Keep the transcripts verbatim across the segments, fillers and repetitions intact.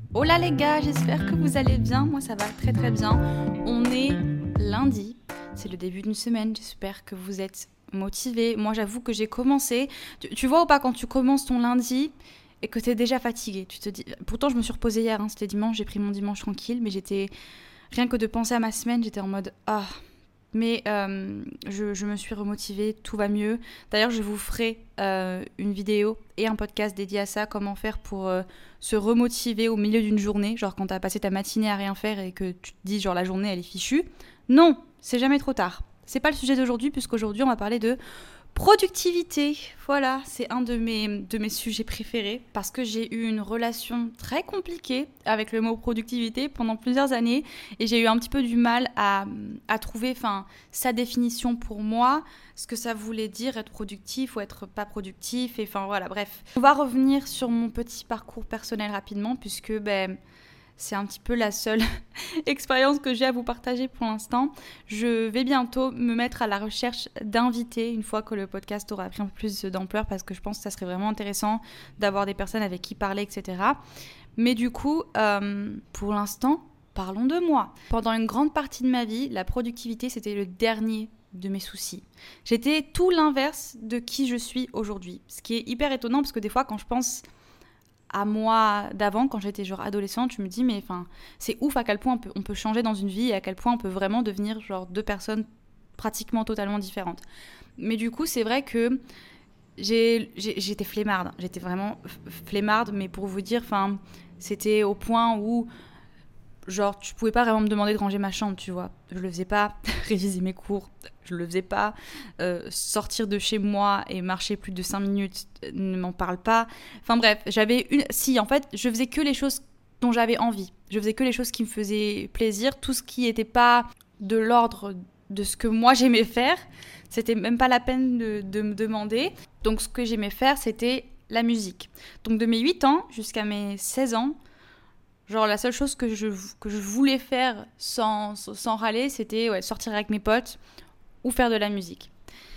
Hola les gars, j'espère que vous allez bien, moi ça va très très bien. On est lundi, c'est le début d'une semaine, j'espère que vous êtes motivés. Moi j'avoue que j'ai commencé, tu, tu vois ou pas quand tu commences ton lundi et que t'es déjà fatigué, tu te dis... Pourtant je me suis reposée hier, hein, c'était dimanche, j'ai pris mon dimanche tranquille, mais j'étais... Rien que de penser à ma semaine, j'étais en mode... Ah, mais euh, je, je me suis remotivée, tout va mieux. D'ailleurs, je vous ferai euh, une vidéo et un podcast dédié à ça, comment faire pour euh, se remotiver au milieu d'une journée, genre quand t'as passé ta matinée à rien faire et que tu te dis genre la journée elle est fichue. Non, c'est jamais trop tard. C'est pas le sujet d'aujourd'hui, puisqu'aujourd'hui on va parler de productivité. Voilà, c'est un de mes, de mes sujets préférés parce que j'ai eu une relation très compliquée avec le mot productivité pendant plusieurs années et j'ai eu un petit peu du mal à, à trouver enfin, sa définition pour moi, ce que ça voulait dire être productif ou être pas productif. Et enfin voilà, bref. On va revenir sur mon petit parcours personnel rapidement puisque ben, c'est un petit peu la seule expérience que j'ai à vous partager pour l'instant. Je vais bientôt me mettre à la recherche d'invités une fois que le podcast aura pris un peu plus d'ampleur parce que je pense que ça serait vraiment intéressant d'avoir des personnes avec qui parler, et cetera. Mais du coup, euh, pour l'instant, parlons de moi. Pendant une grande partie de ma vie, la productivité, c'était le dernier de mes soucis. J'étais tout l'inverse de qui je suis aujourd'hui. Ce qui est hyper étonnant parce que des fois, quand je pense à moi d'avant, quand j'étais genre adolescente, je me dis mais enfin c'est ouf à quel point on peut, on peut changer dans une vie et à quel point on peut vraiment devenir genre deux personnes pratiquement totalement différentes. Mais du coup c'est vrai que j'ai, j'ai, j'étais flemmarde, j'étais vraiment flemmarde, mais pour vous dire, enfin c'était au point où genre tu pouvais pas vraiment me demander de ranger ma chambre, tu vois, je le faisais pas. Réviser mes cours, je le faisais pas. Euh, sortir de chez moi et marcher plus de cinq minutes, ne m'en parle pas. Enfin bref, j'avais une... Si, en fait, je faisais que les choses dont j'avais envie. Je faisais que les choses qui me faisaient plaisir. Tout ce qui n'était pas de l'ordre de ce que moi j'aimais faire, c'était même pas la peine de, de me demander. Donc ce que j'aimais faire, c'était la musique. Donc de mes huit ans jusqu'à mes seize ans, genre la seule chose que je, que je voulais faire sans, sans râler, c'était ouais, sortir avec mes potes ou faire de la musique.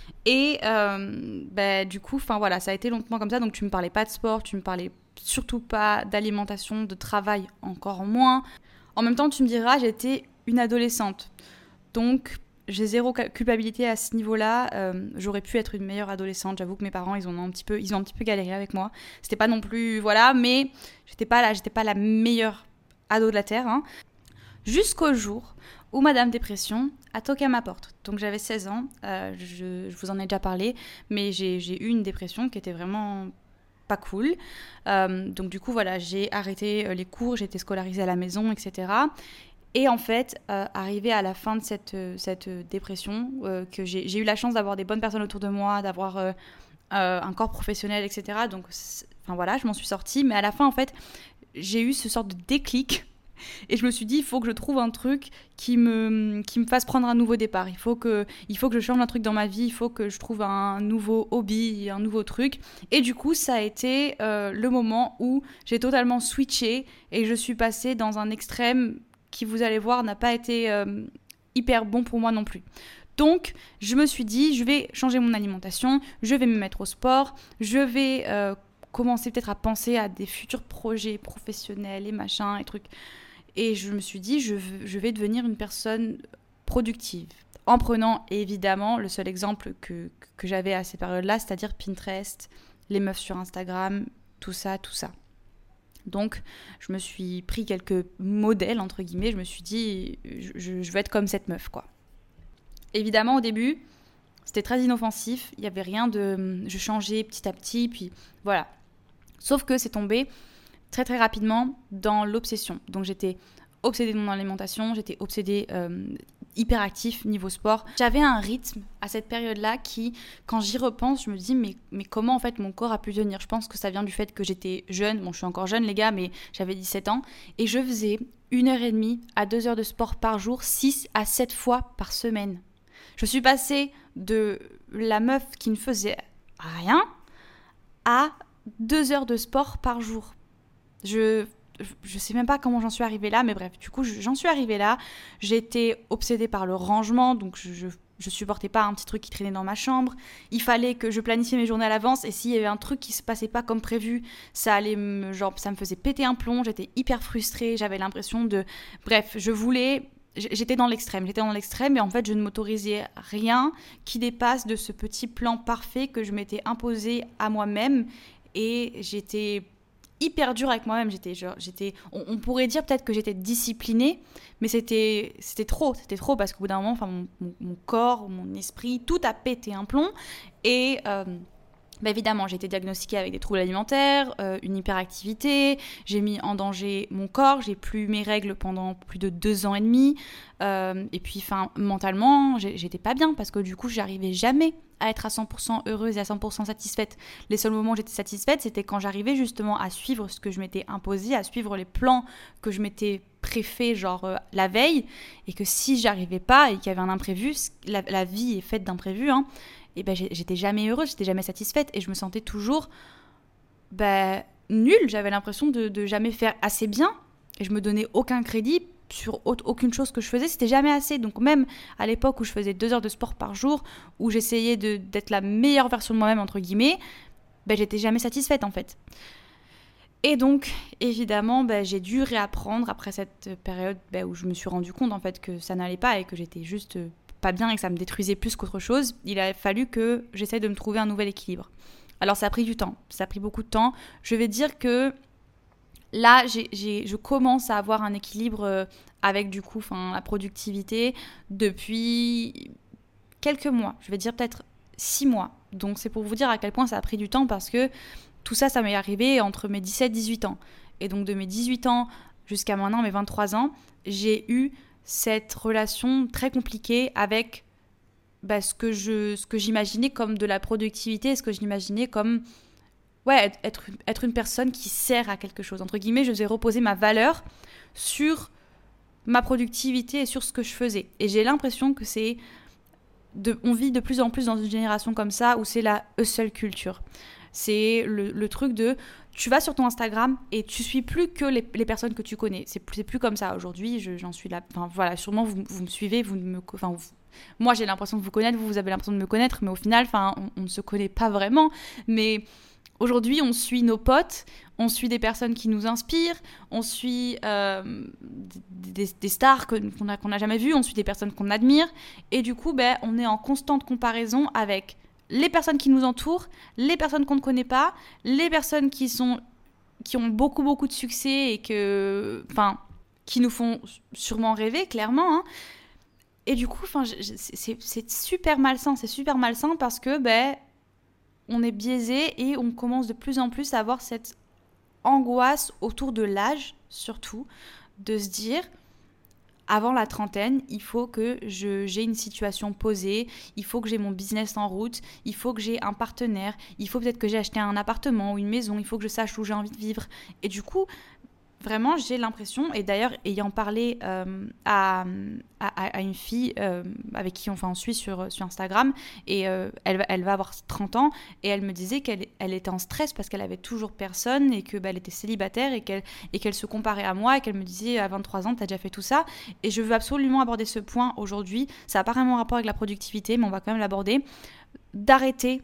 Et euh, bah, du coup, voilà, ça a été longtemps comme ça. Donc tu me parlais pas de sport, tu me parlais surtout pas d'alimentation, de travail encore moins. En même temps, tu me diras, j'étais une adolescente. Donc j'ai zéro culpabilité à ce niveau-là. Euh, j'aurais pu être une meilleure adolescente. J'avoue que mes parents, ils ont un petit peu, ils ont un petit peu galéré avec moi. C'était pas non plus, voilà, mais j'étais pas là, j'étais pas la meilleure ado de la terre. Hein. Jusqu'au jour où Madame Dépression a toqué à ma porte. Donc j'avais seize ans, euh, je, je vous en ai déjà parlé, mais j'ai, j'ai eu une dépression qui était vraiment pas cool. Euh, donc du coup, voilà, j'ai arrêté les cours, j'ai été scolarisée à la maison, et cetera. Et en fait, euh, arrivé à la fin de cette, cette dépression, euh, que j'ai, j'ai eu la chance d'avoir des bonnes personnes autour de moi, d'avoir euh, euh, un corps professionnel, et cetera. Donc, enfin voilà, je m'en suis sortie. Mais à la fin, en fait, j'ai eu ce sort de déclic. Et je me suis dit, il faut que je trouve un truc qui me, qui me fasse prendre un nouveau départ. Il faut, que, il faut que je change un truc dans ma vie. Il faut que je trouve un nouveau hobby, un nouveau truc. Et du coup, ça a été euh, le moment où j'ai totalement switché et je suis passée dans un extrême qui, vous allez voir, n'a pas été euh, hyper bon pour moi non plus. Donc, je me suis dit, je vais changer mon alimentation, je vais me mettre au sport, je vais euh, commencer peut-être à penser à des futurs projets professionnels et machin et trucs. Et je me suis dit, je, je vais devenir une personne productive. En prenant évidemment le seul exemple que, que j'avais à ces périodes-là, c'est-à-dire Pinterest, les meufs sur Instagram, tout ça, tout ça. Donc, je me suis pris quelques modèles, entre guillemets. Je me suis dit, je, je veux être comme cette meuf, quoi. Évidemment, au début, c'était très inoffensif. Il n'y avait rien de... Je changeais petit à petit, puis voilà. Sauf que c'est tombé très, très rapidement dans l'obsession. Donc, j'étais obsédée de mon alimentation. J'étais obsédée... Euh, hyper actif niveau sport. J'avais un rythme à cette période-là qui, quand j'y repense, je me dis mais, mais comment en fait mon corps a pu tenir. Je pense que ça vient du fait que j'étais jeune, bon je suis encore jeune les gars, mais j'avais dix-sept ans, et je faisais une heure et demie à deux heures de sport par jour, six à sept fois par semaine. Je suis passée de la meuf qui ne faisait rien à deux heures de sport par jour. Je... Je sais même pas comment j'en suis arrivée là, mais bref, du coup, j'en suis arrivée là. J'étais obsédée par le rangement, donc je, je Je supportais pas un petit truc qui traînait dans ma chambre. Il fallait que je planifie mes journées à l'avance et s'il y avait un truc qui se passait pas comme prévu, ça allait me, genre, ça me faisait péter un plomb. J'étais hyper frustrée. J'avais l'impression de... Bref, je voulais... J'étais dans l'extrême. J'étais dans l'extrême et en fait, je ne m'autorisais rien qui dépasse de ce petit plan parfait que je m'étais imposé à moi-même et j'étais... hyper dure avec moi-même, j'étais genre, j'étais, on, on pourrait dire peut-être que j'étais disciplinée, mais c'était, c'était trop, c'était trop parce qu'au bout d'un moment, enfin mon, mon, mon corps, mon esprit, tout a pété un plomb et euh, bah évidemment, j'ai été diagnostiquée avec des troubles alimentaires, euh, une hyperactivité, j'ai mis en danger mon corps, j'ai plus mes règles pendant plus de deux ans et demi, euh, et puis enfin mentalement, j'ai, j'étais pas bien parce que du coup, j'arrivais jamais à être à cent pour cent heureuse et à cent pour cent satisfaite. Les seuls moments où j'étais satisfaite, c'était quand j'arrivais justement à suivre ce que je m'étais imposé, à suivre les plans que je m'étais préfet genre euh, la veille, et que si j'arrivais pas et qu'il y avait un imprévu, la, la vie est faite d'imprévus, hein, et ben j'étais jamais heureuse, j'étais jamais satisfaite et je me sentais toujours ben, nulle. J'avais l'impression de, de jamais faire assez bien et je me donnais aucun crédit sur aucune chose que je faisais, c'était jamais assez. Donc même à l'époque où je faisais deux heures de sport par jour, où j'essayais de, d'être la meilleure version de moi-même entre guillemets, ben j'étais jamais satisfaite en fait. Et donc évidemment ben, j'ai dû réapprendre après cette période ben, où je me suis rendu compte en fait que ça n'allait pas et que j'étais juste pas bien et que ça me détruisait plus qu'autre chose. Il a fallu que j'essaie de me trouver un nouvel équilibre. Alors ça a pris du temps, ça a pris beaucoup de temps. Je vais dire que là, j'ai, j'ai, je commence à avoir un équilibre avec du coup la productivité depuis quelques mois. Je vais dire peut-être six mois. Donc c'est pour vous dire à quel point ça a pris du temps parce que tout ça, ça m'est arrivé entre mes dix-sept et dix-huit ans. Et donc de mes dix-huit ans jusqu'à maintenant mes vingt-trois ans, j'ai eu cette relation très compliquée avec bah, ce, que je, ce que j'imaginais comme de la productivité, ce que j'imaginais comme... Ouais, être, être une personne qui sert à quelque chose. Entre guillemets, je faisais reposer ma valeur sur ma productivité et sur ce que je faisais. Et j'ai l'impression que c'est... De, on vit de plus en plus dans une génération comme ça où c'est la hustle culture. C'est le, le truc de... Tu vas sur ton Instagram et tu suis plus que les, les personnes que tu connais. C'est plus, c'est plus comme ça. Aujourd'hui, je, j'en suis là... Enfin, voilà, sûrement, vous, vous me suivez, vous me... Enfin, vous, moi, j'ai l'impression de vous connaître, vous, vous avez l'impression de me connaître, mais au final, enfin, on, on ne se connaît pas vraiment. Mais... Aujourd'hui, on suit nos potes, on suit des personnes qui nous inspirent, on suit euh, des, des stars que, qu'on n'a qu'on a jamais vues, on suit des personnes qu'on admire. Et du coup, ben, on est en constante comparaison avec les personnes qui nous entourent, les personnes qu'on ne connaît pas, les personnes qui, sont, qui ont beaucoup, beaucoup de succès et que, enfin, qui nous font sûrement rêver, clairement. Hein. Et du coup, c'est, c'est super malsain, c'est super malsain parce que... Ben, on est biaisé et on commence de plus en plus à avoir cette angoisse autour de l'âge, surtout, de se dire, avant la trentaine, il faut que je, j'ai une situation posée, il faut que j'ai mon business en route, il faut que j'ai un partenaire, il faut peut-être que j'ai acheté un appartement ou une maison, il faut que je sache où j'ai envie de vivre. Et du coup... Vraiment, j'ai l'impression, et d'ailleurs, ayant parlé euh, à, à, à une fille euh, avec qui enfin, on suit sur, sur Instagram, et euh, elle, elle va avoir trente ans, et elle me disait qu'elle elle était en stress parce qu'elle avait toujours personne, et qu'elle bah, était célibataire, et qu'elle, et qu'elle se comparait à moi, et qu'elle me disait à vingt-trois ans, t'as déjà fait tout ça. Et je veux absolument aborder ce point aujourd'hui. Ça n'a pas vraiment rapport avec la productivité, mais on va quand même l'aborder. D'arrêter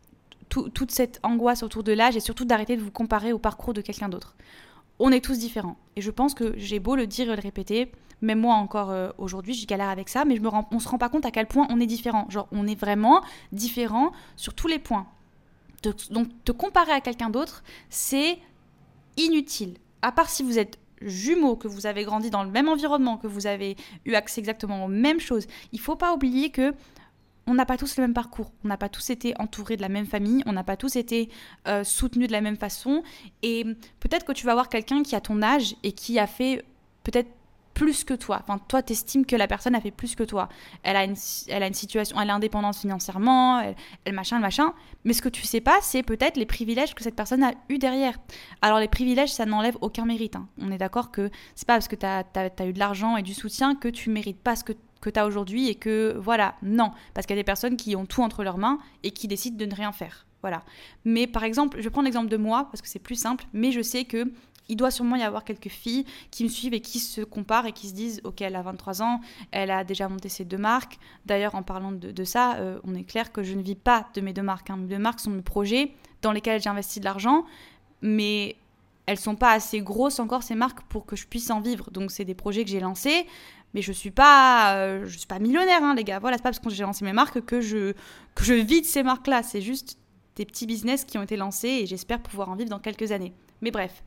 tout, toute cette angoisse autour de l'âge, et surtout d'arrêter de vous comparer au parcours de quelqu'un d'autre. On est tous différents. Et je pense que j'ai beau le dire et le répéter, même moi encore euh, aujourd'hui, je galère avec ça, mais je me rends, on se rend pas compte à quel point on est différent. Genre, on est vraiment différent sur tous les points. De, donc, te comparer à quelqu'un d'autre, c'est inutile. À part si vous êtes jumeaux, que vous avez grandi dans le même environnement, que vous avez eu accès exactement aux mêmes choses. Il faut pas oublier que on n'a pas tous le même parcours, on n'a pas tous été entourés de la même famille, on n'a pas tous été euh, soutenus de la même façon. Et peut-être que tu vas voir quelqu'un qui a ton âge et qui a fait peut-être plus que toi. Enfin, toi, t'estimes que la personne a fait plus que toi. Elle a une, elle a une situation, elle est indépendante financièrement, elle, elle machin, elle machin. Mais ce que tu sais pas, c'est peut-être les privilèges que cette personne a eu derrière. Alors, les privilèges, ça n'enlève aucun mérite. Hein. On est d'accord que c'est pas parce que t'as, t'as, t'as eu de l'argent et du soutien que tu mérites pas ce que que tu as aujourd'hui et que, voilà, non. Parce qu'il y a des personnes qui ont tout entre leurs mains et qui décident de ne rien faire. Voilà. Mais par exemple, je vais prendre l'exemple de moi, parce que c'est plus simple, mais je sais que il doit sûrement y avoir quelques filles qui me suivent et qui se comparent et qui se disent « Ok, elle a vingt-trois ans, elle a déjà monté ses deux marques. » D'ailleurs, en parlant de, de ça, euh, on est clair que je ne vis pas de mes deux marques. Hein. Mes deux marques sont mes projets dans lesquels j'ai investi de l'argent, mais elles ne sont pas assez grosses encore, ces marques, pour que je puisse en vivre. Donc, c'est des projets que j'ai lancés, mais je ne suis pas, euh, je suis pas millionnaire, hein, les gars. Voilà, c'est pas parce que j'ai lancé mes marques que je, que je vis de ces marques-là. C'est juste des petits business qui ont été lancés et j'espère pouvoir en vivre dans quelques années. Mais bref.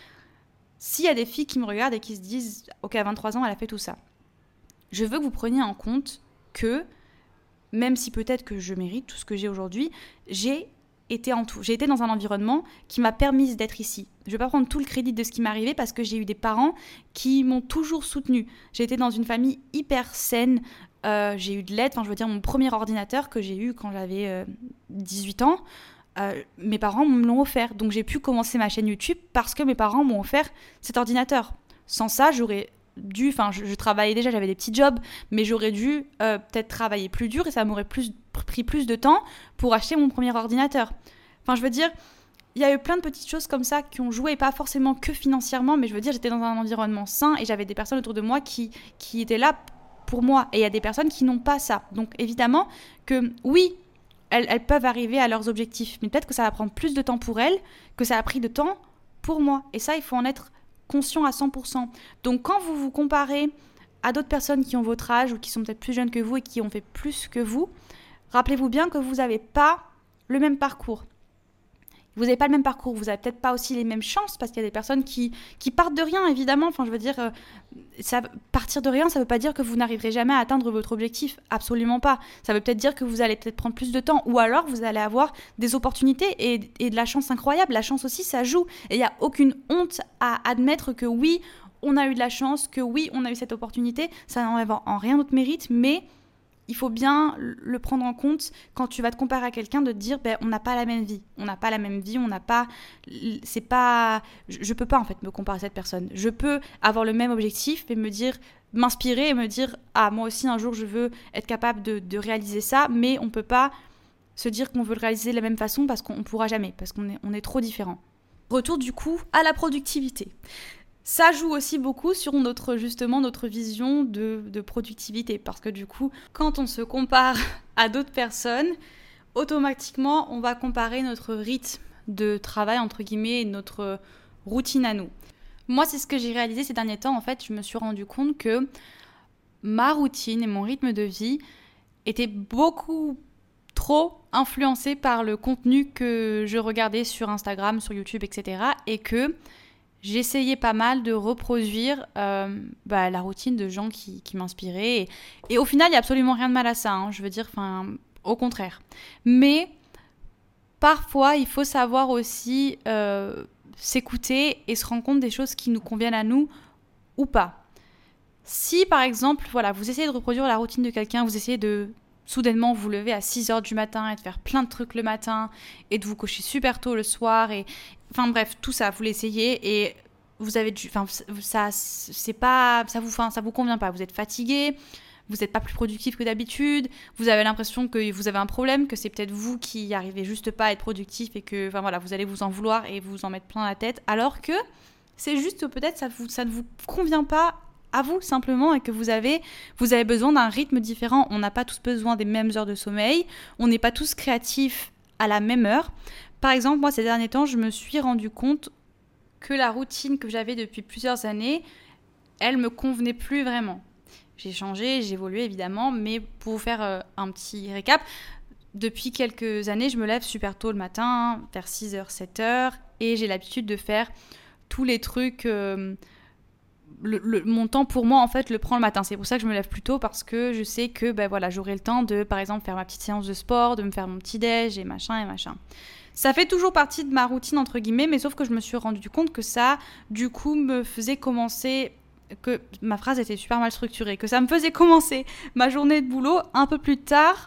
S'il y a des filles qui me regardent et qui se disent « Ok, à vingt-trois ans, elle a fait tout ça », je veux que vous preniez en compte que, même si peut-être que je mérite tout ce que j'ai aujourd'hui, j'ai été, en tout, j'ai été dans un environnement qui m'a permis d'être ici. Je ne vais pas prendre tout le crédit de ce qui m'est arrivé parce que j'ai eu des parents qui m'ont toujours soutenue. J'ai été dans une famille hyper saine, euh, j'ai eu de l'aide, enfin je veux dire mon premier ordinateur que j'ai eu quand j'avais euh, dix-huit ans, Euh, mes parents me l'ont offert. Donc j'ai pu commencer ma chaîne YouTube parce que mes parents m'ont offert cet ordinateur. Sans ça, j'aurais dû, enfin je, je travaillais déjà, j'avais des petits jobs, mais j'aurais dû euh, peut-être travailler plus dur et ça m'aurait plus, pris plus de temps pour acheter mon premier ordinateur. Enfin je veux dire, il y a eu plein de petites choses comme ça qui ont joué, pas forcément que financièrement, mais je veux dire, j'étais dans un environnement sain et j'avais des personnes autour de moi qui, qui étaient là pour moi. Et il y a des personnes qui n'ont pas ça. Donc évidemment que oui, Elles, elles peuvent arriver à leurs objectifs. Mais peut-être que ça va prendre plus de temps pour elles que ça a pris de temps pour moi. Et ça, il faut en être conscient à cent pour cent. Donc, quand vous vous comparez à d'autres personnes qui ont votre âge ou qui sont peut-être plus jeunes que vous et qui ont fait plus que vous, rappelez-vous bien que vous n'avez pas le même parcours. Vous n'avez pas le même parcours, vous n'avez peut-être pas aussi les mêmes chances parce qu'il y a des personnes qui, qui partent de rien, évidemment. Enfin, je veux dire, euh, ça, partir de rien, ça ne veut pas dire que vous n'arriverez jamais à atteindre votre objectif. Absolument pas. Ça veut peut-être dire que vous allez peut-être prendre plus de temps ou alors vous allez avoir des opportunités et, et de la chance incroyable. La chance aussi, ça joue. Et il n'y a aucune honte à admettre que oui, on a eu de la chance, que oui, on a eu cette opportunité. Ça n'enlève en rien notre mérite, mais il faut bien le prendre en compte quand tu vas te comparer à quelqu'un, de te dire ben, on n'a pas la même vie, on n'a pas la même vie, on n'a pas, c'est pas, je, je peux pas en fait me comparer à cette personne. Je peux avoir le même objectif et me dire, m'inspirer et me dire ah moi aussi un jour je veux être capable de, de réaliser ça, mais on peut pas se dire qu'on veut le réaliser de la même façon parce qu'on ne pourra jamais, parce qu'on est, on est trop différents. Retour du coup à la productivité. Ça joue aussi beaucoup sur notre, justement, notre vision de, de productivité. Parce que du coup, quand on se compare à d'autres personnes, automatiquement, on va comparer notre rythme de travail, entre guillemets, et notre routine à nous. Moi, c'est ce que j'ai réalisé ces derniers temps. En fait, je me suis rendu compte que ma routine et mon rythme de vie étaient beaucoup trop influencés par le contenu que je regardais sur Instagram, sur YouTube, et cetera. Et que j'essayais pas mal de reproduire euh, bah, la routine de gens qui, qui m'inspiraient. Et, et au final, il n'y a absolument rien de mal à ça. Hein, je veux dire, au contraire. Mais parfois, il faut savoir aussi euh, s'écouter et se rendre compte des choses qui nous conviennent à nous ou pas. Si, par exemple, voilà, vous essayez de reproduire la routine de quelqu'un, vous essayez de soudainement vous lever à six heures du matin et de faire plein de trucs le matin et de vous coucher super tôt le soir et enfin bref, tout ça, vous l'essayez et vous avez du enfin ça c'est pas ça vous enfin, ça vous convient pas, vous êtes fatigué, vous n'êtes pas plus productif que d'habitude, vous avez l'impression que vous avez un problème, que c'est peut-être vous qui arrivez juste pas à être productif et que enfin voilà, vous allez vous en vouloir et vous en mettre plein la tête alors que c'est juste peut-être ça vous ça ne vous convient pas à vous simplement et que vous avez, vous avez besoin d'un rythme différent. On n'a pas tous besoin des mêmes heures de sommeil, on n'est pas tous créatifs à la même heure. Par exemple, moi ces derniers temps, je me suis rendu compte que la routine que j'avais depuis plusieurs années, elle me convenait plus vraiment. J'ai changé, j'ai évolué évidemment, mais pour vous faire euh, un petit récap, depuis quelques années, je me lève super tôt le matin, vers six heures, sept heures, et j'ai l'habitude de faire tous les trucs... Euh, Le, le, mon temps pour moi en fait le prend le matin, c'est pour ça que je me lève plus tôt parce que je sais que ben voilà, j'aurai le temps de par exemple faire ma petite séance de sport, de me faire mon petit déj et machin et machin. Ça fait toujours partie de ma routine entre guillemets, mais sauf que je me suis rendu compte que ça du coup me faisait commencer, que ma phrase était super mal structurée, que ça me faisait commencer ma journée de boulot un peu plus tard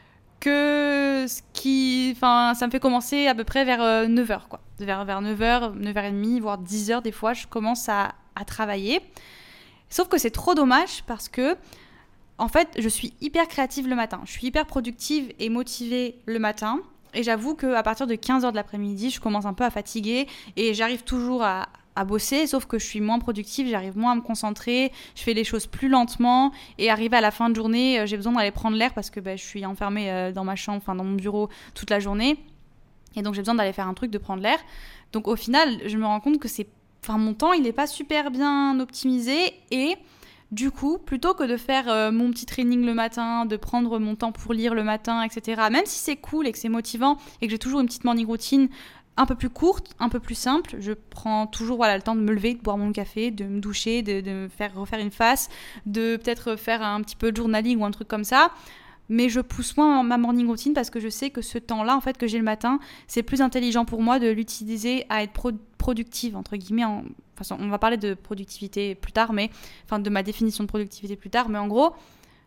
que ce qui, enfin ça me fait commencer à peu près vers euh, neuf heures quoi, vers, vers neuf heures, neuf heures trente voire dix heures des fois je commence à à travailler. Sauf que c'est trop dommage parce que en fait, je suis hyper créative le matin. Je suis hyper productive et motivée le matin. Et j'avoue qu'à partir de quinze heures de l'après-midi, je commence un peu à fatiguer et j'arrive toujours à, à bosser, sauf que je suis moins productive, j'arrive moins à me concentrer, je fais les choses plus lentement, et arrivé à la fin de journée, euh, j'ai besoin d'aller prendre l'air parce que bah, je suis enfermée euh, dans ma chambre, enfin dans mon bureau toute la journée, et donc j'ai besoin d'aller faire un truc, de prendre l'air. Donc au final, je me rends compte que c'est, enfin mon temps, il n'est pas super bien optimisé, et du coup, plutôt que de faire euh, mon petit training le matin, de prendre mon temps pour lire le matin, et cetera, même si c'est cool et que c'est motivant, et que j'ai toujours une petite morning routine un peu plus courte, un peu plus simple. Je prends toujours voilà, le temps de me lever, de boire mon café, de me doucher, de, de me faire refaire une face, de peut-être faire un petit peu de journaling ou un truc comme ça. Mais je pousse moins ma morning routine parce que je sais que ce temps-là, en fait, que j'ai le matin, c'est plus intelligent pour moi de l'utiliser à être pro- productive, entre guillemets. En... Enfin, on va parler de productivité plus tard, mais enfin de ma définition de productivité plus tard. Mais en gros,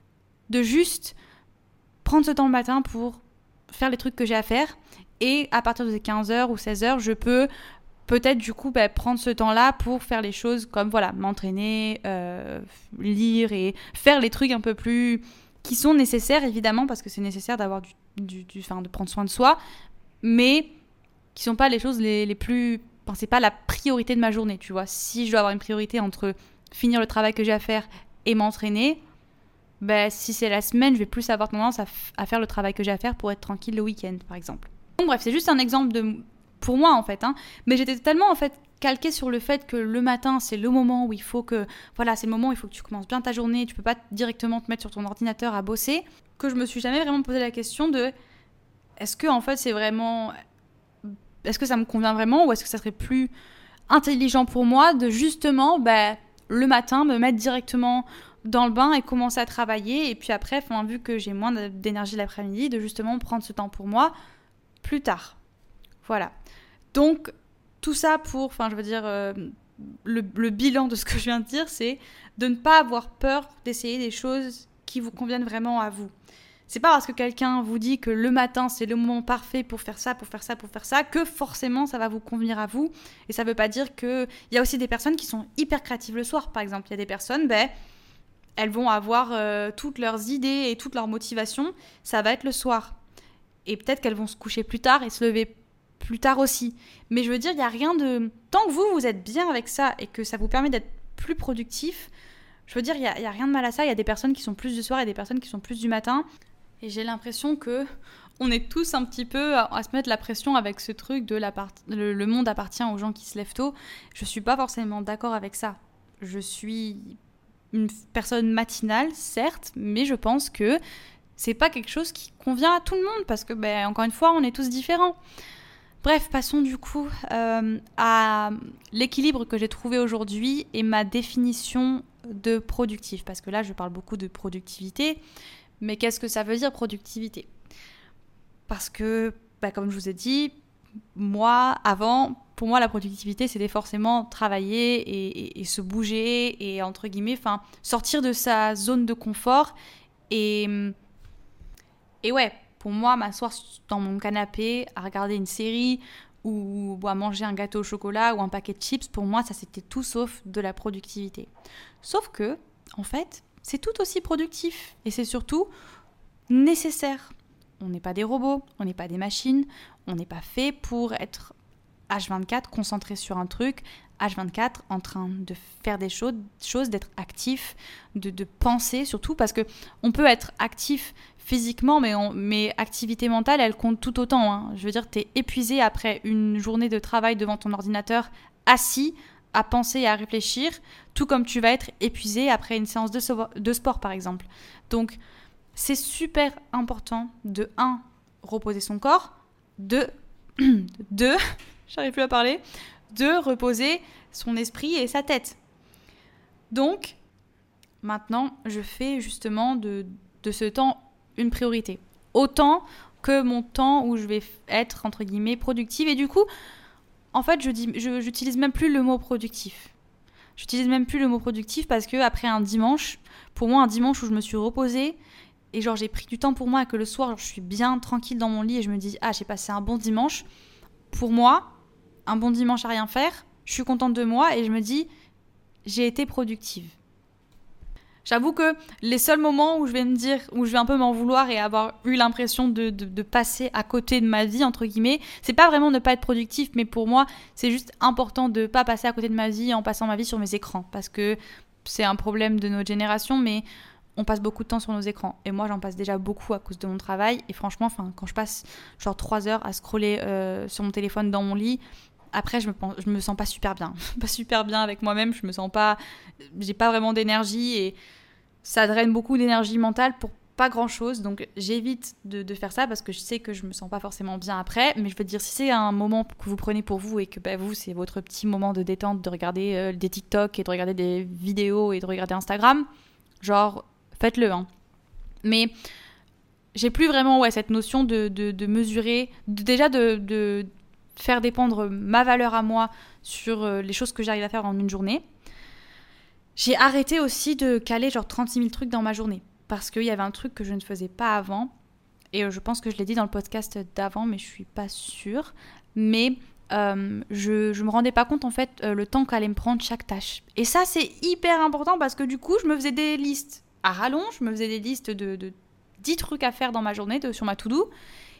de juste prendre ce temps le matin pour faire les trucs que j'ai à faire. Et à partir de quinze heures ou seize heures, je peux peut-être du coup bah, prendre ce temps-là pour faire les choses comme voilà, m'entraîner, euh, lire et faire les trucs un peu plus qui sont nécessaires évidemment parce que c'est nécessaire d'avoir du, du, du, enfin, de prendre soin de soi, mais qui sont pas les choses les, les plus, enfin, c'est pas la priorité de ma journée, tu vois. Si je dois avoir une priorité entre finir le travail que j'ai à faire et m'entraîner, bah, si c'est la semaine, je vais plus avoir tendance à, f- à faire le travail que j'ai à faire pour être tranquille le week-end par exemple. Donc, bref, c'est juste un exemple de, pour moi en fait, hein. Mais j'étais tellement en fait calquée sur le fait que le matin c'est le moment où il faut que, voilà, c'est le moment où il faut que tu commences bien ta journée, tu peux pas directement te mettre sur ton ordinateur à bosser, que je me suis jamais vraiment posé la question de est-ce que en fait c'est vraiment, est-ce que ça me convient vraiment ou est-ce que ça serait plus intelligent pour moi de justement bah, le matin me mettre directement dans le bain et commencer à travailler et puis après, enfin, vu que j'ai moins d'énergie l'après-midi, de justement prendre ce temps pour moi plus tard. Voilà. Donc, tout ça pour, enfin, je veux dire, euh, le, le bilan de ce que je viens de dire, c'est de ne pas avoir peur d'essayer des choses qui vous conviennent vraiment à vous. C'est pas parce que quelqu'un vous dit que le matin, c'est le moment parfait pour faire ça, pour faire ça, pour faire ça, que forcément, ça va vous convenir à vous. Et ça veut pas dire que... Il y a aussi des personnes qui sont hyper créatives le soir, par exemple. Il y a des personnes, ben, elles vont avoir euh, toutes leurs idées et toute leur motivation, ça va être le soir. Et peut-être qu'elles vont se coucher plus tard et se lever plus tard aussi. Mais je veux dire, il n'y a rien de... Tant que vous, vous êtes bien avec ça et que ça vous permet d'être plus productif, je veux dire, il n'y a, y a rien de mal à ça. Il y a des personnes qui sont plus du soir et des personnes qui sont plus du matin. Et j'ai l'impression que on est tous un petit peu à, à se mettre la pression avec ce truc de la part... le, le monde appartient aux gens qui se lèvent tôt. Je ne suis pas forcément d'accord avec ça. Je suis une personne matinale, certes, mais je pense que c'est pas quelque chose qui convient à tout le monde parce que, ben, encore une fois, on est tous différents. Bref, passons du coup euh, à l'équilibre que j'ai trouvé aujourd'hui et ma définition de productif. Parce que là, je parle beaucoup de productivité, mais qu'est-ce que ça veut dire productivité ? Parce que, bah, comme je vous ai dit, moi, avant, pour moi, la productivité, c'était forcément travailler et, et, et se bouger et, entre guillemets, enfin, sortir de sa zone de confort et... Et ouais, pour moi, m'asseoir dans mon canapé, à regarder une série ou à manger un gâteau au chocolat ou un paquet de chips, pour moi, ça c'était tout sauf de la productivité. Sauf que, en fait, c'est tout aussi productif et c'est surtout nécessaire. On n'est pas des robots, on n'est pas des machines, on n'est pas fait pour être H vingt-quatre concentré sur un truc, H vingt-quatre en train de faire des choses, choses d'être actif, de, de penser surtout, parce que on peut être actif physiquement, mais, on, mais activité mentale, elle compte tout autant. Hein. Je veux dire, t'es épuisé après une journée de travail devant ton ordinateur, assis, à penser et à réfléchir, tout comme tu vas être épuisé après une séance de, so- de sport, par exemple. Donc, c'est super important de un, reposer son corps, de deux, j'arrive plus à parler, de reposer son esprit et sa tête. Donc, maintenant, je fais justement de, de ce temps une priorité. Autant que mon temps où je vais être, entre guillemets, productive. Et du coup, en fait, je dis, je, j'utilise même plus le mot productif. J'utilise même plus le mot productif parce que après un dimanche, pour moi, un dimanche où je me suis reposée et genre j'ai pris du temps pour moi et que le soir, genre, je suis bien tranquille dans mon lit et je me dis « Ah, j'ai passé un bon dimanche », pour moi, un bon dimanche à rien faire, je suis contente de moi et je me dis « J'ai été productive ». J'avoue que les seuls moments où je vais me dire, où je vais un peu m'en vouloir et avoir eu l'impression de, de, de passer à côté de ma vie, entre guillemets, c'est pas vraiment ne pas être productif, mais pour moi, c'est juste important de pas passer à côté de ma vie en passant ma vie sur mes écrans. Parce que c'est un problème de notre génération, mais on passe beaucoup de temps sur nos écrans. Et moi, j'en passe déjà beaucoup à cause de mon travail. Et franchement, quand je passe genre trois heures à scroller euh, sur mon téléphone dans mon lit, après, je me, pense, je me sens pas super bien. Pas super bien avec moi-même. Je me sens pas... J'ai pas vraiment d'énergie et ça draine beaucoup d'énergie mentale pour pas grand-chose. Donc, j'évite de, de faire ça parce que je sais que je me sens pas forcément bien après. Mais je veux dire, si c'est un moment que vous prenez pour vous et que bah, vous, c'est votre petit moment de détente de regarder euh, des TikTok et de regarder des vidéos et de regarder Instagram, genre, faites-le. Hein. Mais j'ai plus vraiment ouais, cette notion de, de, de mesurer, de, déjà de... de faire dépendre ma valeur à moi sur euh, les choses que j'arrive à faire en une journée. J'ai arrêté aussi de caler genre trente-six mille trucs dans ma journée parce qu'il y avait un truc que je ne faisais pas avant et euh, je pense que je l'ai dit dans le podcast d'avant mais je suis pas sûre, mais euh, je, je me rendais pas compte en fait euh, le temps qu'allait me prendre chaque tâche. Et ça c'est hyper important parce que du coup je me faisais des listes à rallonge, je me faisais des listes de, de dix trucs à faire dans ma journée de, sur ma to-do,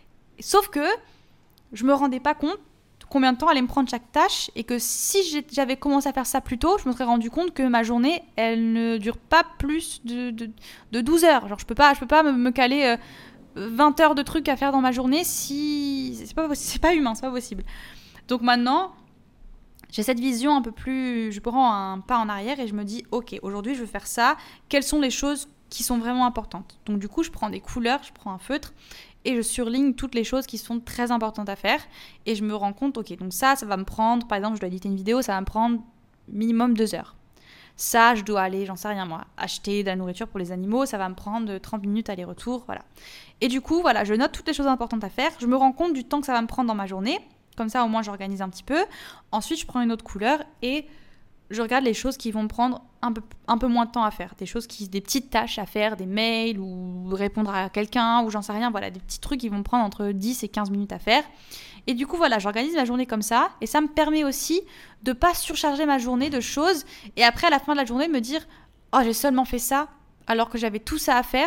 sauf que je me rendais pas compte combien de temps allait me prendre chaque tâche et que si j'avais commencé à faire ça plus tôt, je me serais rendu compte que ma journée, elle ne dure pas plus de, de, de douze heures. Genre, je peux pas, je peux pas me, me caler euh, vingt heures de trucs à faire dans ma journée si... C'est pas, c'est pas humain, c'est pas possible. Donc maintenant, j'ai cette vision un peu plus... Je prends un pas en arrière et je me dis, ok, aujourd'hui, je veux faire ça. Quelles sont les choses qui sont vraiment importantes? Donc du coup, je prends des couleurs, je prends un feutre et je surligne toutes les choses qui sont très importantes à faire et je me rends compte, ok, donc ça, ça va me prendre, par exemple, je dois éditer une vidéo, ça va me prendre minimum deux heures. Ça, je dois aller, j'en sais rien moi, acheter de la nourriture pour les animaux, ça va me prendre trente minutes aller-retour, voilà. Et du coup, voilà, je note toutes les choses importantes à faire, je me rends compte du temps que ça va me prendre dans ma journée, comme ça au moins j'organise un petit peu. Ensuite, je prends une autre couleur et je regarde les choses qui vont me prendre un peu, un peu moins de temps à faire. Des choses qui, des petites tâches à faire, des mails ou répondre à quelqu'un ou j'en sais rien. Voilà, des petits trucs qui vont me prendre entre dix et quinze minutes à faire. Et du coup, voilà, j'organise ma journée comme ça. Et ça me permet aussi de pas surcharger ma journée de choses. Et après, à la fin de la journée, me dire « Oh, j'ai seulement fait ça alors que j'avais tout ça à faire. »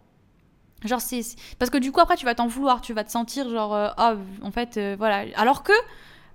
Genre, c'est... Parce que du coup, après, tu vas t'en vouloir. Tu vas te sentir genre euh, « Oh, en fait, euh, voilà. » Alors que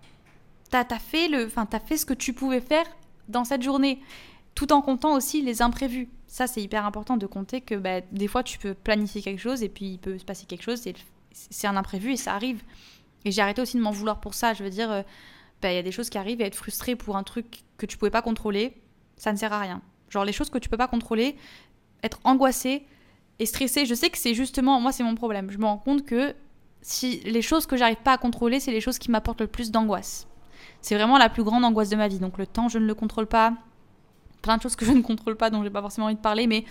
T'as, t'as, fait le, enfin, t'as fait ce que tu pouvais faire dans cette journée, tout en comptant aussi les imprévus. Ça, c'est hyper important de compter que bah, des fois, tu peux planifier quelque chose et puis il peut se passer quelque chose, c'est, c'est un imprévu et ça arrive. Et j'ai arrêté aussi de m'en vouloir pour ça. Je veux dire, il euh, bah, y a des choses qui arrivent et être frustré pour un truc que tu pouvais pas contrôler, ça ne sert à rien. Genre les choses que tu peux pas contrôler, être angoissé et stressé, je sais que c'est justement, moi, c'est mon problème. Je me rends compte que si les choses que j'arrive pas à contrôler, c'est les choses qui m'apportent le plus d'angoisse. C'est vraiment la plus grande angoisse de ma vie. Donc le temps, je ne le contrôle pas. Plein de choses que je ne contrôle pas, dont j'ai pas forcément envie de parler, mais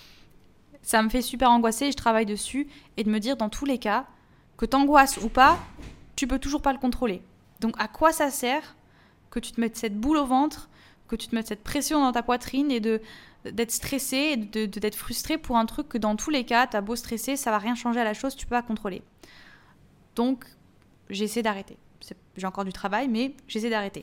ça me fait super angoisser et je travaille dessus. Et de me dire, dans tous les cas, que t'angoisses ou pas, tu peux toujours pas le contrôler. Donc à quoi ça sert que tu te mettes cette boule au ventre, que tu te mettes cette pression dans ta poitrine et de, d'être stressé et de, de, d'être frustré pour un truc que dans tous les cas, t'as beau stresser, ça va rien changer à la chose, tu peux pas contrôler. Donc j'essaie d'arrêter. J'ai encore du travail, mais j'essaie d'arrêter.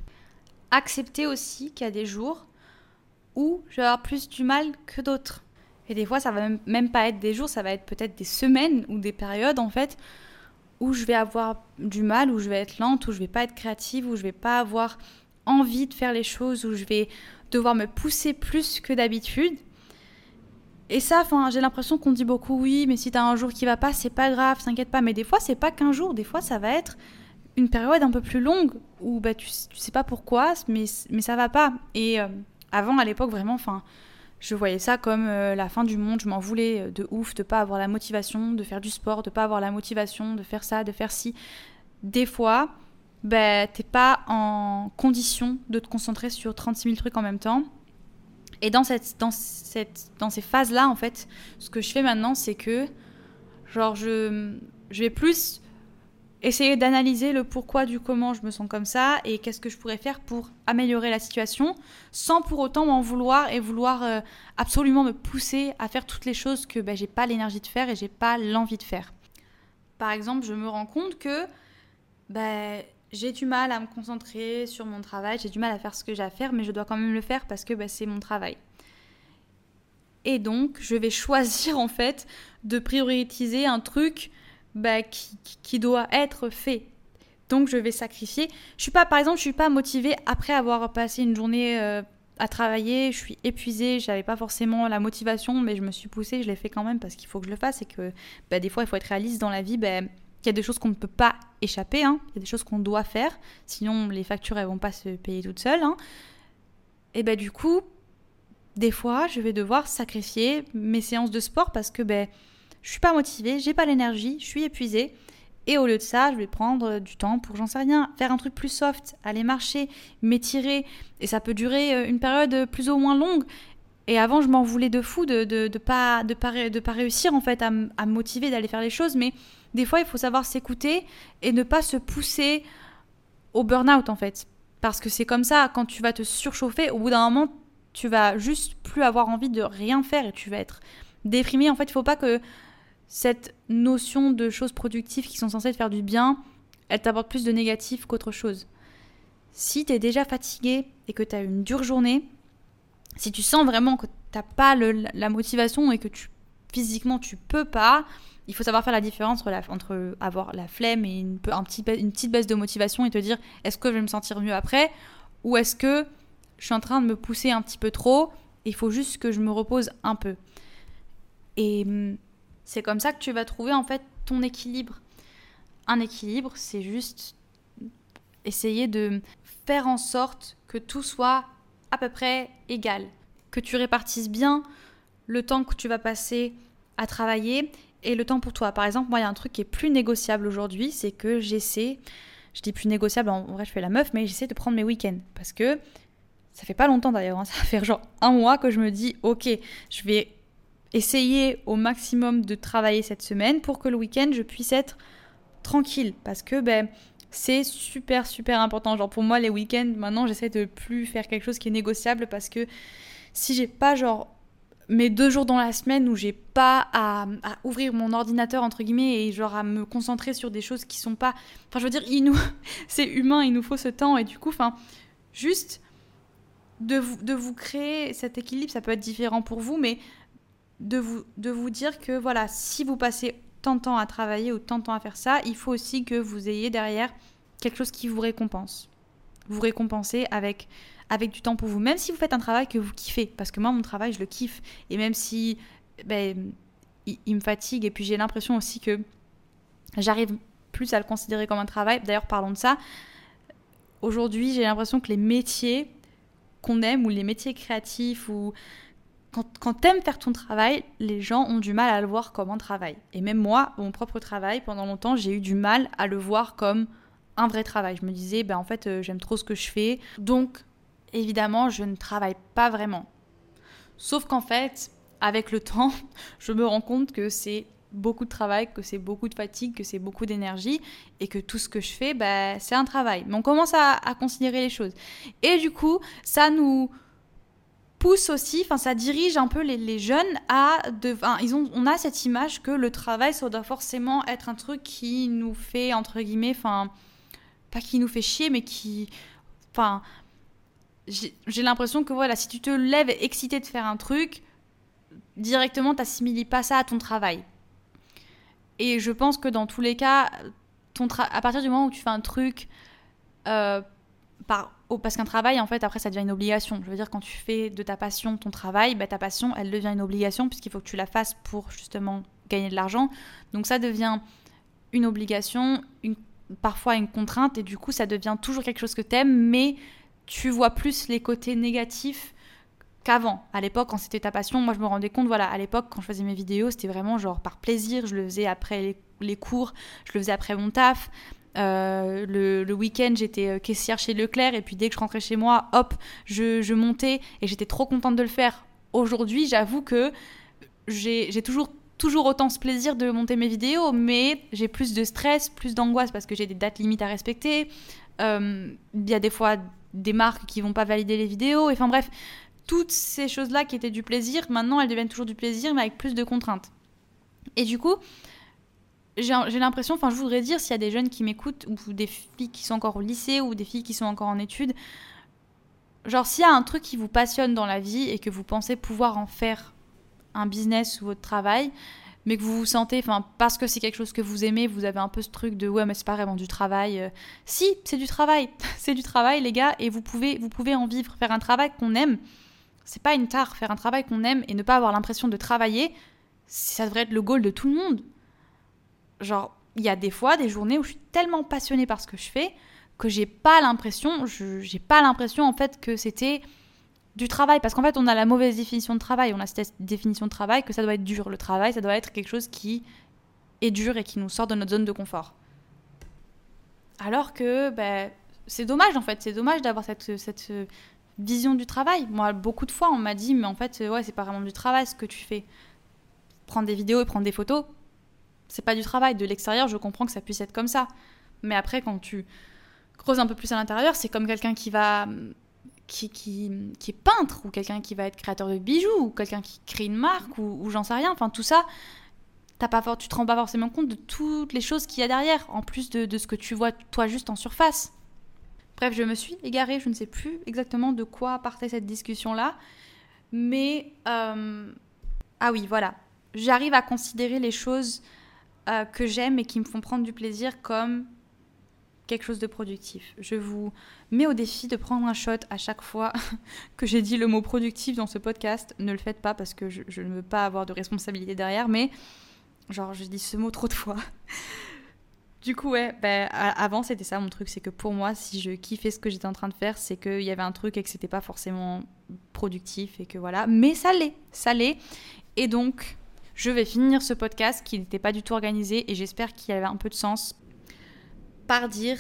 Accepter aussi qu'il y a des jours où je vais avoir plus du mal que d'autres. Et des fois, ça va même pas être des jours, ça va être peut-être des semaines ou des périodes, en fait, où je vais avoir du mal, où je vais être lente, où je vais pas être créative, où je vais pas avoir envie de faire les choses, où je vais devoir me pousser plus que d'habitude. Et ça, j'ai l'impression qu'on dit beaucoup, oui, mais si t'as un jour qui va pas, c'est pas grave, t'inquiète pas. Mais des fois, c'est pas qu'un jour, des fois, ça va être une période un peu plus longue où bah, tu, tu sais pas pourquoi, mais, mais ça va pas. Et euh, avant, à l'époque, vraiment, enfin, je voyais ça comme euh, la fin du monde. Je m'en voulais de ouf de pas avoir la motivation de faire du sport, de pas avoir la motivation de faire ça, de faire ci. Des fois, bah, t'es pas en condition de te concentrer sur trente-six mille trucs en même temps. Et dans, cette, dans, cette, dans ces phases-là, en fait, ce que je fais maintenant, c'est que genre, je, je vais plus essayer d'analyser le pourquoi du comment je me sens comme ça et qu'est-ce que je pourrais faire pour améliorer la situation sans pour autant m'en vouloir et vouloir euh, absolument me pousser à faire toutes les choses que ben, j'ai pas l'énergie de faire et j'ai pas l'envie de faire. Par exemple, je me rends compte que ben, j'ai du mal à me concentrer sur mon travail, j'ai du mal à faire ce que j'ai à faire, mais je dois quand même le faire parce que ben, c'est mon travail. Et donc, je vais choisir en fait de prioriser un truc bah, qui, qui doit être fait. Donc, je vais sacrifier. Je suis pas, par exemple, je suis pas motivée après avoir passé une journée euh, à travailler. Je suis épuisée. J'avais pas forcément la motivation, mais je me suis poussée. Je l'ai fait quand même parce qu'il faut que je le fasse. Et que bah, des fois, il faut être réaliste dans la vie. Bah, il y a des choses qu'on ne peut pas échapper. Hein. Il y a des choses qu'on doit faire. Sinon, les factures, elles vont pas se payer toutes seules. Hein. Et bah, du coup, des fois, je vais devoir sacrifier mes séances de sport parce que ben, je suis pas motivée, j'ai pas l'énergie, je suis épuisée. Et au lieu de ça, je vais prendre du temps pour, j'en sais rien, faire un truc plus soft, aller marcher, m'étirer. Et ça peut durer une période plus ou moins longue. Et avant, je m'en voulais de fou de de, de pas de pas de pas réussir en fait à, m- à me motiver d'aller faire les choses. Mais des fois, il faut savoir s'écouter et ne pas se pousser au burn-out en fait. Parce que c'est comme ça, quand tu vas te surchauffer, au bout d'un moment, tu vas juste plus avoir envie de rien faire et tu vas être déprimé. En fait, il ne faut pas que cette notion de choses productives qui sont censées te faire du bien, elle t'apporte plus de négatif qu'autre chose. Si tu es déjà fatigué et que tu as une dure journée, si tu sens vraiment que tu n'as pas le, la motivation et que tu, physiquement tu peux pas, il faut savoir faire la différence entre, la, entre avoir la flemme et une, un petit, une petite baisse de motivation et te dire est-ce que je vais me sentir mieux après ou est-ce que je suis en train de me pousser un petit peu trop et il faut juste que je me repose un peu. Et c'est comme ça que tu vas trouver en fait ton équilibre. Un équilibre, c'est juste essayer de faire en sorte que tout soit à peu près égal. Que tu répartisses bien le temps que tu vas passer à travailler et le temps pour toi. Par exemple, moi, il y a un truc qui est plus négociable aujourd'hui, c'est que j'essaie, je dis plus négociable, en vrai, je fais la meuf, mais j'essaie de prendre mes week-ends. Parce que ça fait pas longtemps d'ailleurs, hein, ça va faire genre un mois que je me dis, ok, je vais essayer au maximum de travailler cette semaine pour que le week-end, je puisse être tranquille. Parce que ben, c'est super, super important. Genre pour moi, les week-ends, maintenant, j'essaie de plus faire quelque chose qui est négociable parce que si j'ai pas genre mes deux jours dans la semaine où j'ai pas à, à ouvrir mon ordinateur entre guillemets et genre à me concentrer sur des choses qui sont pas... Enfin, je veux dire, il nous... c'est humain, il nous faut ce temps et du coup, enfin, juste... De vous, de vous créer cet équilibre, ça peut être différent pour vous, mais de vous, de vous dire que voilà, si vous passez tant de temps à travailler ou tant de temps à faire ça, il faut aussi que vous ayez derrière quelque chose qui vous récompense. Vous récompensez avec, avec du temps pour vous, même si vous faites un travail que vous kiffez, parce que moi, mon travail, je le kiffe, et même si ben, il, il me fatigue, et puis j'ai l'impression aussi que j'arrive plus à le considérer comme un travail. D'ailleurs, parlons de ça. Aujourd'hui, j'ai l'impression que les métiers qu'on aime ou les métiers créatifs ou quand, quand t'aimes faire ton travail, les gens ont du mal à le voir comme un travail. Et même moi, mon propre travail, pendant longtemps, j'ai eu du mal à le voir comme un vrai travail. Je me disais, ben en fait, euh, j'aime trop ce que je fais. Donc, évidemment, je ne travaille pas vraiment. Sauf qu'en fait, avec le temps, je me rends compte que c'est beaucoup de travail, que c'est beaucoup de fatigue, que c'est beaucoup d'énergie et que tout ce que je fais, bah, c'est un travail. Mais on commence à, à considérer les choses. Et du coup, ça nous pousse aussi, enfin ça dirige un peu les, les jeunes à... De, enfin, ils ont, on a cette image que le travail, ça doit forcément être un truc qui nous fait, entre guillemets, enfin, pas qui nous fait chier, mais qui... Enfin, j'ai, j'ai l'impression que voilà, si tu te lèves excité de faire un truc, directement, t'assimiles pas ça à ton travail. Et je pense que dans tous les cas, ton tra- à partir du moment où tu fais un truc, euh, par, oh, parce qu'un travail, en fait, après, ça devient une obligation. Je veux dire, quand tu fais de ta passion ton travail, bah, ta passion, elle devient une obligation puisqu'il faut que tu la fasses pour justement gagner de l'argent. Donc ça devient une obligation, une, parfois une contrainte, et du coup, ça devient toujours quelque chose que t'aimes, mais tu vois plus les côtés négatifs qu'avant. À l'époque, quand c'était ta passion, moi je me rendais compte, voilà, à l'époque, quand je faisais mes vidéos, c'était vraiment genre par plaisir, je le faisais après les, les cours, je le faisais après mon taf. Euh, le, le week-end, j'étais caissière chez Leclerc, et puis dès que je rentrais chez moi, hop, je, je montais, et j'étais trop contente de le faire. Aujourd'hui, j'avoue que j'ai, j'ai toujours, toujours autant ce plaisir de monter mes vidéos, mais j'ai plus de stress, plus d'angoisse, parce que j'ai des dates limites à respecter. Euh, il y a des fois des marques qui vont pas valider les vidéos, et enfin bref, toutes ces choses-là qui étaient du plaisir, maintenant elles deviennent toujours du plaisir, mais avec plus de contraintes. Et du coup, j'ai, j'ai l'impression, enfin je voudrais dire, s'il y a des jeunes qui m'écoutent, ou des filles qui sont encore au lycée, ou des filles qui sont encore en études, genre s'il y a un truc qui vous passionne dans la vie et que vous pensez pouvoir en faire un business ou votre travail, mais que vous vous sentez, enfin, parce que c'est quelque chose que vous aimez, vous avez un peu ce truc de ouais, mais c'est pas vraiment du travail. Euh, si, c'est du travail, c'est du travail, les gars, et vous pouvez, vous pouvez en vivre, faire un travail qu'on aime. C'est pas une tare, faire un travail qu'on aime et ne pas avoir l'impression de travailler, ça devrait être le goal de tout le monde. Genre, il y a des fois, des journées où je suis tellement passionnée par ce que je fais que j'ai pas l'impression, je, j'ai pas l'impression en fait que c'était du travail. Parce qu'en fait, on a la mauvaise définition de travail. On a cette définition de travail que ça doit être dur. Le travail, ça doit être quelque chose qui est dur et qui nous sort de notre zone de confort. Alors que, ben, c'est dommage en fait. C'est dommage d'avoir cette... cette vision du travail. Moi, beaucoup de fois, on m'a dit, mais en fait, ouais, c'est pas vraiment du travail ce que tu fais. Prendre des vidéos et prendre des photos, c'est pas du travail. De l'extérieur, je comprends que ça puisse être comme ça. Mais après, quand tu creuses un peu plus à l'intérieur, c'est comme quelqu'un qui va... Qui, qui, qui est peintre, ou quelqu'un qui va être créateur de bijoux, ou quelqu'un qui crée une marque, ou, ou j'en sais rien. Enfin, tout ça, t'as pas, tu te rends pas forcément compte de toutes les choses qu'il y a derrière, en plus de, de ce que tu vois, toi, juste en surface. Bref, je me suis égarée, je ne sais plus exactement de quoi partait cette discussion-là. Mais, euh... ah oui, voilà. J'arrive à considérer les choses euh, que j'aime et qui me font prendre du plaisir comme quelque chose de productif. Je vous mets au défi de prendre un shot à chaque fois que j'ai dit le mot productif dans ce podcast. Ne le faites pas parce que je, je ne veux pas avoir de responsabilité derrière, mais genre, je dis ce mot trop de fois. Du coup, ouais, bah, avant, c'était ça mon truc. C'est que pour moi, si je kiffais ce que j'étais en train de faire, c'est qu'il y avait un truc et que c'était pas forcément productif et que voilà. Mais ça l'est, ça l'est. Et donc, je vais finir ce podcast qui n'était pas du tout organisé et j'espère qu'il y avait un peu de sens par dire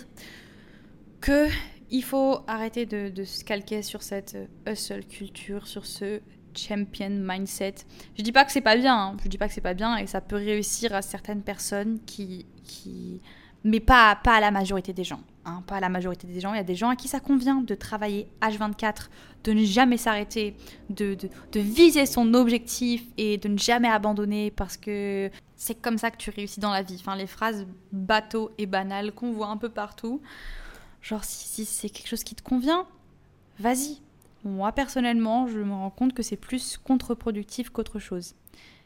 que il faut arrêter de, de se calquer sur cette hustle culture, sur ce champion mindset. Je dis pas que c'est pas bien, hein. Je dis pas que c'est pas bien et ça peut réussir à certaines personnes qui, qui... mais pas, pas à la majorité des gens. Hein. Pas à la majorité des gens. Il y a des gens à qui ça convient de travailler H vingt-quatre, de ne jamais s'arrêter, de, de, de viser son objectif et de ne jamais abandonner parce que c'est comme ça que tu réussis dans la vie. Enfin, les phrases bateau et banales qu'on voit un peu partout. Genre, si, si c'est quelque chose qui te convient, vas-y. Moi, personnellement, je me rends compte que c'est plus contre-productif qu'autre chose.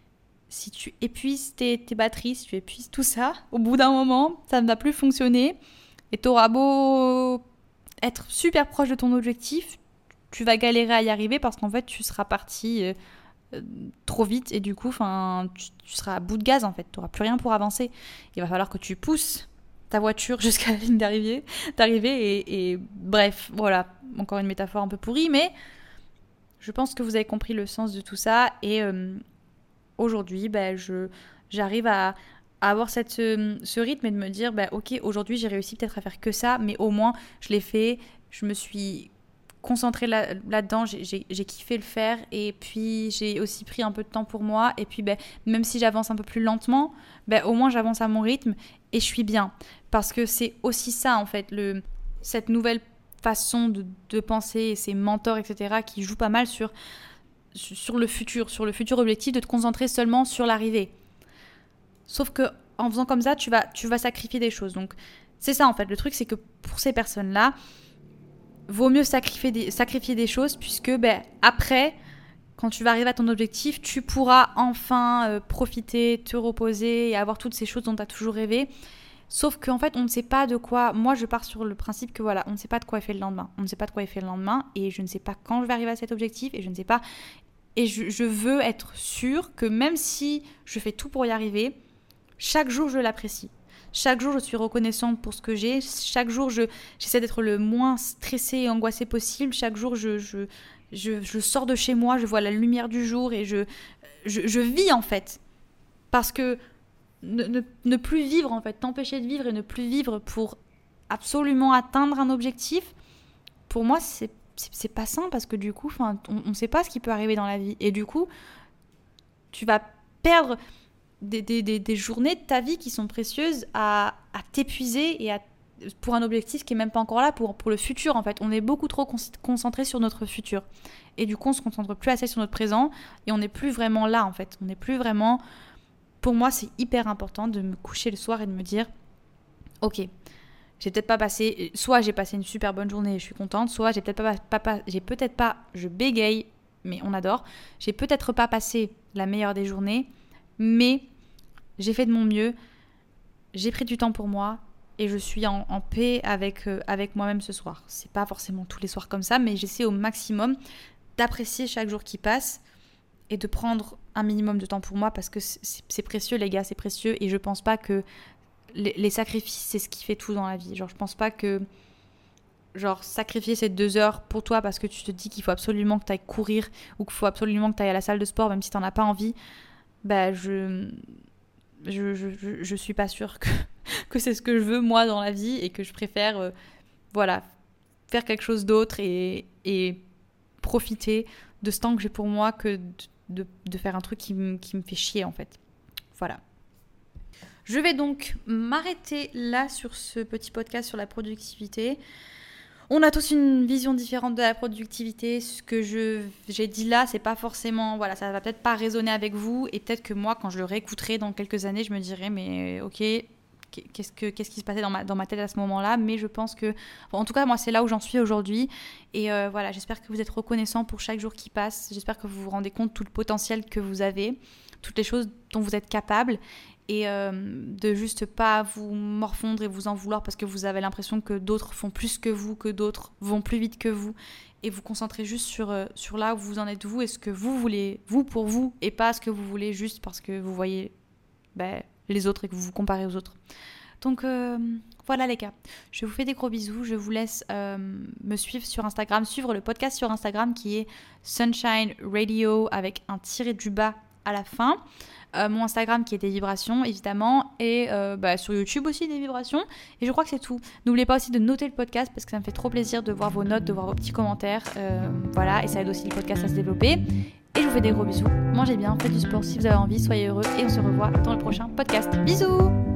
Si tu épuises tes, tes batteries, si tu épuises tout ça, au bout d'un moment, ça ne va plus fonctionner. Et t'auras beau être super proche de ton objectif, tu vas galérer à y arriver parce qu'en fait, tu seras parti euh, euh, trop vite et du coup, tu, tu seras à bout de gaz en fait. Tu n'auras plus rien pour avancer. Il va falloir que tu pousses ta voiture jusqu'à la ligne d'arrivée, d'arrivée et, et bref, voilà. Encore une métaphore un peu pourrie, mais je pense que vous avez compris le sens de tout ça. Et euh, aujourd'hui, bah, je, j'arrive à, à avoir cette, ce, ce rythme et de me dire, bah, ok, aujourd'hui, j'ai réussi peut-être à faire que ça, mais au moins, je l'ai fait. Je me suis concentrée là, là-dedans, j'ai, j'ai, j'ai kiffé le faire. Et puis, j'ai aussi pris un peu de temps pour moi. Et puis, bah, même si j'avance un peu plus lentement, bah, au moins, j'avance à mon rythme et je suis bien. Parce que c'est aussi ça, en fait, le, cette nouvelle façon de, de penser et ces mentors, et cetera, qui jouent pas mal sur, sur le futur, sur le futur objectif, de te concentrer seulement sur l'arrivée. Sauf que en faisant comme ça, tu vas, tu vas sacrifier des choses. Donc, c'est ça, en fait. Le truc, c'est que pour ces personnes-là, vaut mieux sacrifier des, sacrifier des choses puisque, ben, après, quand tu vas arriver à ton objectif, tu pourras enfin euh, profiter, te reposer et avoir toutes ces choses dont tu as toujours rêvé. Sauf qu'en fait, on ne sait pas de quoi... Moi, je pars sur le principe que voilà, on ne sait pas de quoi est fait le lendemain. On ne sait pas de quoi est fait le lendemain et je ne sais pas quand je vais arriver à cet objectif et je ne sais pas... Et je, je veux être sûre que même si je fais tout pour y arriver, chaque jour, je l'apprécie. Chaque jour, je suis reconnaissante pour ce que j'ai. Chaque jour, je, j'essaie d'être le moins stressée et angoissée possible. Chaque jour, je, je, je, je sors de chez moi, je vois la lumière du jour et je, je, je vis en fait. Parce que Ne, ne, ne plus vivre en fait, t'empêcher de vivre et ne plus vivre pour absolument atteindre un objectif, pour moi c'est, c'est, c'est pas sain parce que du coup on ne sait pas ce qui peut arriver dans la vie et du coup tu vas perdre des, des, des, des journées de ta vie qui sont précieuses à, à t'épuiser et à, pour un objectif qui est même pas encore là pour, pour le futur en fait. On est beaucoup trop concentré sur notre futur et du coup on se concentre plus assez sur notre présent et on n'est plus vraiment là en fait, on n'est plus vraiment... Pour moi, c'est hyper important de me coucher le soir et de me dire « Ok, j'ai peut-être pas passé... Soit j'ai passé une super bonne journée et je suis contente, soit j'ai peut-être pas... pas, pas j'ai peut-être pas... Je bégaye mais on adore. J'ai peut-être pas passé la meilleure des journées, mais j'ai fait de mon mieux. J'ai pris du temps pour moi et je suis en, en paix avec, euh, avec moi-même ce soir. C'est pas forcément tous les soirs comme ça, mais j'essaie au maximum d'apprécier chaque jour qui passe et de prendre un minimum de temps pour moi parce que c'est, c'est précieux les gars, c'est précieux et je pense pas que les, les sacrifices c'est ce qui fait tout dans la vie. Genre je pense pas que genre sacrifier ces deux heures pour toi parce que tu te dis qu'il faut absolument que tu ailles courir ou qu'il faut absolument que tu ailles à la salle de sport même si t'en as pas envie, bah je... Je, je, je, je suis pas sûre que, que c'est ce que je veux moi dans la vie et que je préfère euh, voilà, faire quelque chose d'autre et, et profiter de ce temps que j'ai pour moi que de, de, de faire un truc qui, m, qui me fait chier en fait. Voilà. Je vais donc m'arrêter là sur ce petit podcast sur la productivité. On a tous une vision différente de la productivité. Ce que je, j'ai dit là, c'est pas forcément... Voilà, ça va peut-être pas résonner avec vous. Et peut-être que moi, quand je le réécouterai dans quelques années, je me dirai, mais ok, qu'est-ce, que, qu'est-ce qui se passait dans ma, dans ma tête à ce moment-là ? Mais je pense que... Bon, en tout cas, moi, c'est là où j'en suis aujourd'hui. Et euh, voilà, j'espère que vous êtes reconnaissants pour chaque jour qui passe. J'espère que vous vous rendez compte de tout le potentiel que vous avez, toutes les choses dont vous êtes capable. Et euh, de juste pas vous morfondre et vous en vouloir parce que vous avez l'impression que d'autres font plus que vous, que d'autres vont plus vite que vous, et vous concentrez juste sur, euh, sur là où vous en êtes vous et ce que vous voulez, vous pour vous, et pas ce que vous voulez juste parce que vous voyez bah, les autres et que vous vous comparez aux autres. Donc euh, voilà les gars, je vous fais des gros bisous, je vous laisse euh, me suivre sur Instagram, suivre le podcast sur Instagram qui est Sunshine Radio avec un tiré du bas à la fin. Euh, mon Instagram qui est des vibrations évidemment et euh, bah, sur YouTube aussi des vibrations et je crois que c'est tout. N'oubliez pas aussi de noter le podcast parce que ça me fait trop plaisir de voir vos notes, de voir vos petits commentaires, euh, voilà, et ça aide aussi le podcast à se développer. Et je vous fais des gros bisous, mangez bien, faites du sport si vous avez envie, soyez heureux et on se revoit dans le prochain podcast. Bisous.